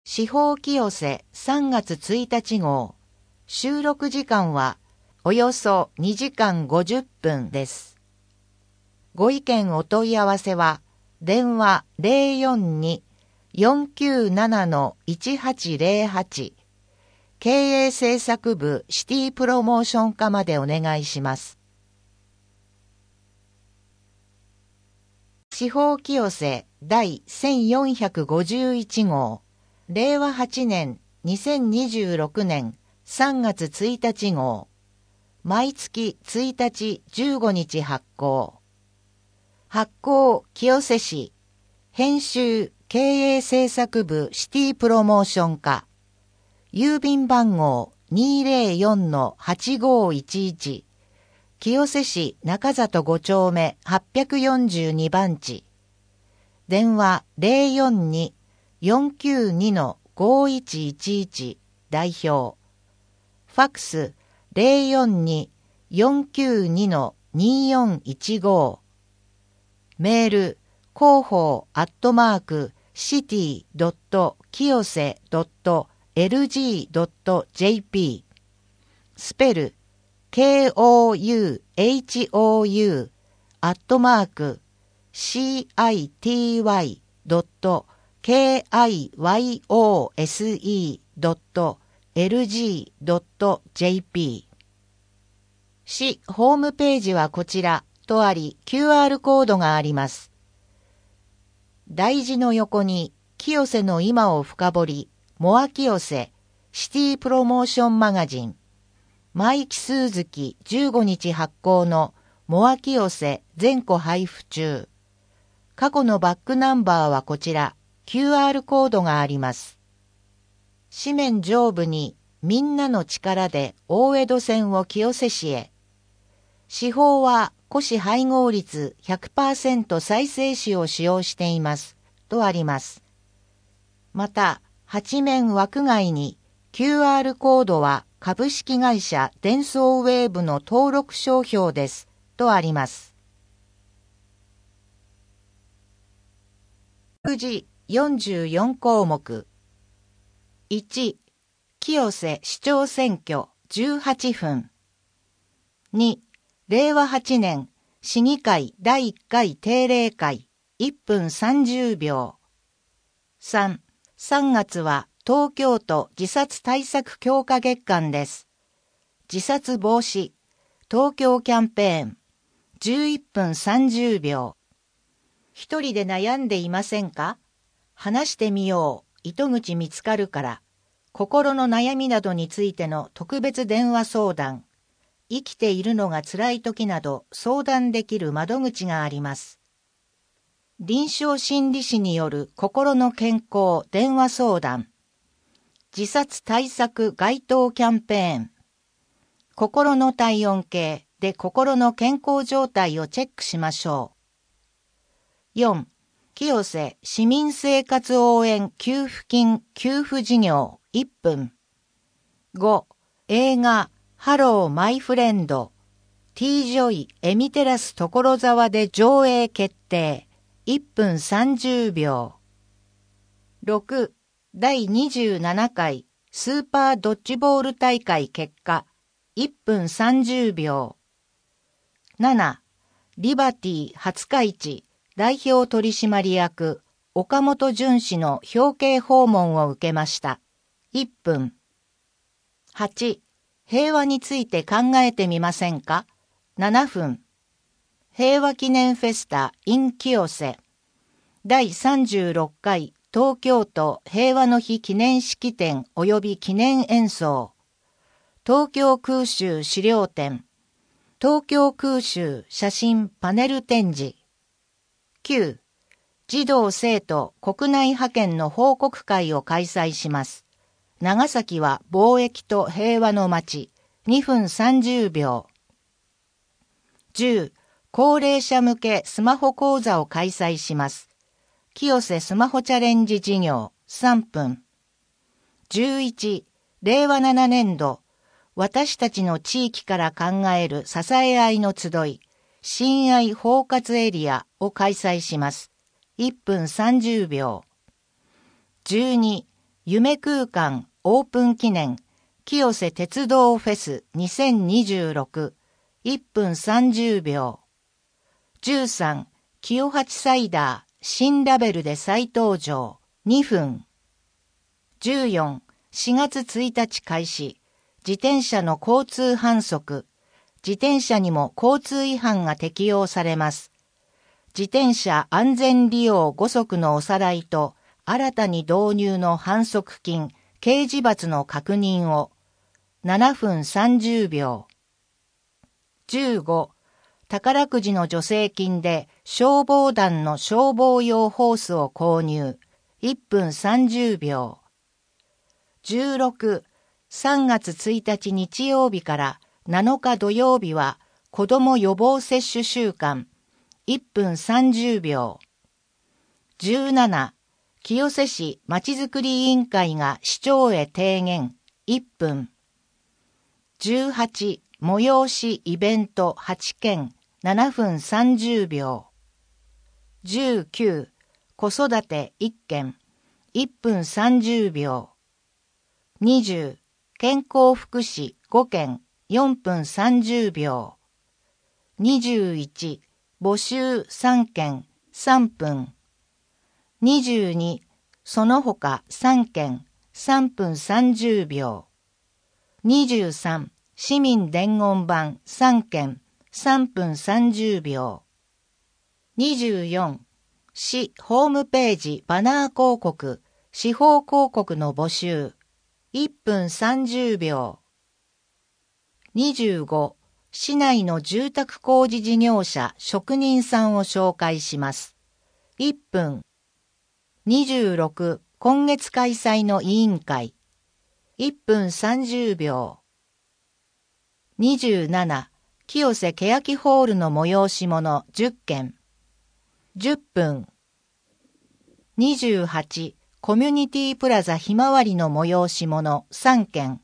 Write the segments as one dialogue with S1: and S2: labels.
S1: 司法清瀬3月1日号。収録時間はおよそ2時間50分です。ご意見お問い合わせは電話 042-497-1808 経営制作部シティプロモーション課までお願いします。司法清瀬第1451号。令和8年2026年3月1日号。毎月1日15日発行。発行清瀬市。編集経営制作部シティプロモーション課。郵便番号 204-8511 清瀬市中里5丁目842番地。電話 042-492-5111 代表。ファックス 042-492-2415 メール広報@city.kiyose.lg.jp スペル KOUHOU@city.kyose.lg.jp 市ホームページはこちらとあり QR コードがあります。大字の横に清瀬の今を深掘りモア清瀬シティプロモーションマガジン毎期数月15日発行のモア清瀬全個配布中。過去のバックナンバーはこちら QR コードがあります。紙面上部にみんなの力で大江戸線を清瀬市へ。司法は古紙配合率 100% 再生紙を使用していますとあります。また8面枠外に QR コードは株式会社デンソーウェーブの登録商標ですとあります。9時44項目。1、清瀬市長選挙18分。2、令和8年市議会第1回定例会1分30秒。3、3月は東京都自殺対策強化月間です。自殺防止、東京キャンペーン、11分30秒。一人で悩んでいませんか？話してみよう、糸口見つかるから。心の悩みなどについての特別電話相談。生きているのが辛い時など相談できる窓口があります。臨床心理士による心の健康電話相談。自殺対策街頭キャンペーン。心の体温計で心の健康状態をチェックしましょう。4. 清瀬市民生活応援給付金給付事業1分。5. 映画ハローマイフレンド T ジョイエミテラス所沢で上映決定1分30秒。6. 第27回スーパードッジボール大会結果1分30秒。7. リバティ廿日市代表取締役岡本淳氏の表敬訪問を受けました。1分。8. 平和について考えてみませんか？ 7 分。平和記念フェスタ in 清瀬第36回東京都平和の日記念式典及び記念演奏東京空襲資料展東京空襲写真パネル展示。9. 児童生徒国内派遣の報告会を開催します。長崎は貿易と平和の街2分30秒。10. 高齢者向けスマホ講座を開催します。清瀬スマホチャレンジ事業3分。11. 令和7年度私たちの地域から考える支え合いの集い親愛包括エリアを開催します。1分30秒。12. 夢空間オープン記念清瀬鉄道フェス2026 1分30秒。13清八サイダー新ラベルで再登場2分。14 4月1日開始自転車の交通反則。自転車にも交通違反が適用されます。自転車安全利用5則のおさらいと新たに導入の反則金、刑事罰の確認を7分30秒。15宝くじの助成金で消防団の消防用ホースを購入1分30秒。16 3月1日日曜日から7日土曜日は子ども予防接種週間1分30秒。17清瀬市まちづくり委員会が市長へ提言1分。18催しイベント8件7分30秒。19子育て1件1分30秒。20健康福祉5件4分30秒。21募集3件3分。22その他3件3分30秒。23市民伝言板3件3分30秒。24市ホームページバナー広告市報広告の募集1分30秒。25市内の住宅工事事業者職人さんを紹介します。1分。26今月開催の委員会1分30秒。27清瀬欅ホールの催し物10件10分。28コミュニティプラザひまわりの催し物3件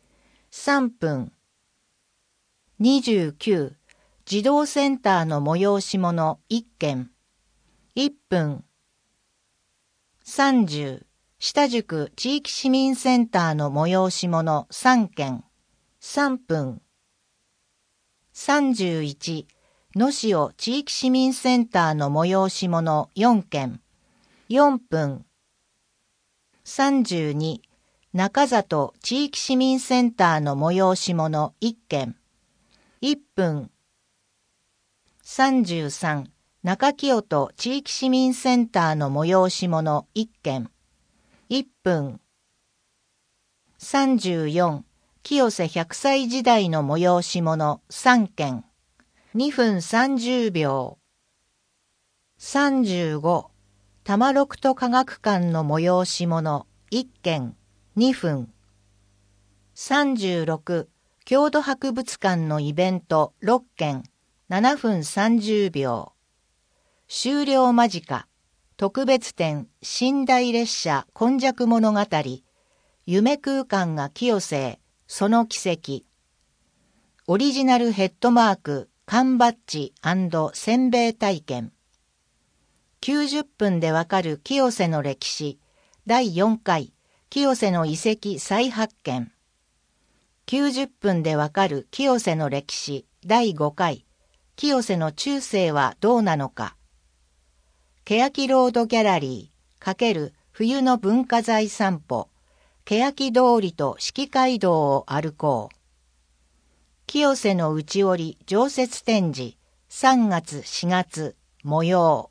S1: 3分。29児童センターの催し物1件1分。30下宿地域市民センターの催し物3件3分。31野潮地域市民センターの催し物4件4分。32中里地域市民センターの催し物1件1分。33中清戸地域市民センターの催し物1件1分。34清瀬100歳時代の催し物3件2分30秒。35多摩六都科学館の催し物1件2分。36郷土博物館のイベント6件7分30秒。終了間近特別展寝台列車今昔物語夢空間が清瀬へその奇跡オリジナルヘッドマーク缶バッジ&せんべい体験90分でわかる清瀬の歴史第4回清瀬の遺跡再発見90分でわかる清瀬の歴史第5回清瀬の中世はどうなのか欅ロードギャラリー×冬の文化財散歩欅通りと四季街道を歩こう清瀬の内織常設展示3月4月模様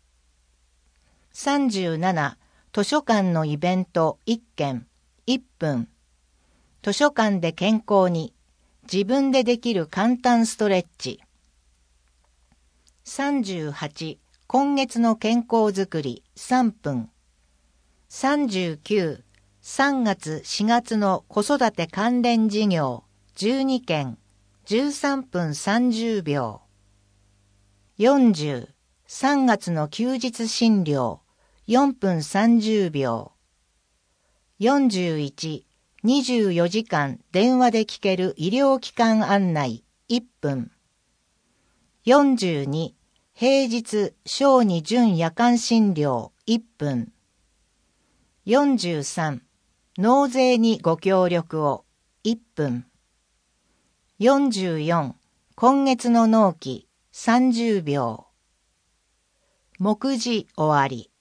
S1: 37図書館のイベント1件1分図書館で健康に自分でできる簡単ストレッチ38今月の健康づくり3分39 3月4月の子育て関連事業12件13分30秒40 3月の休日診療4分30秒41 24時間電話で聞ける医療機関案内1分42平日小児準夜間診療1分43 納税にご協力を1分。44、今月の納期30秒。目次終わり。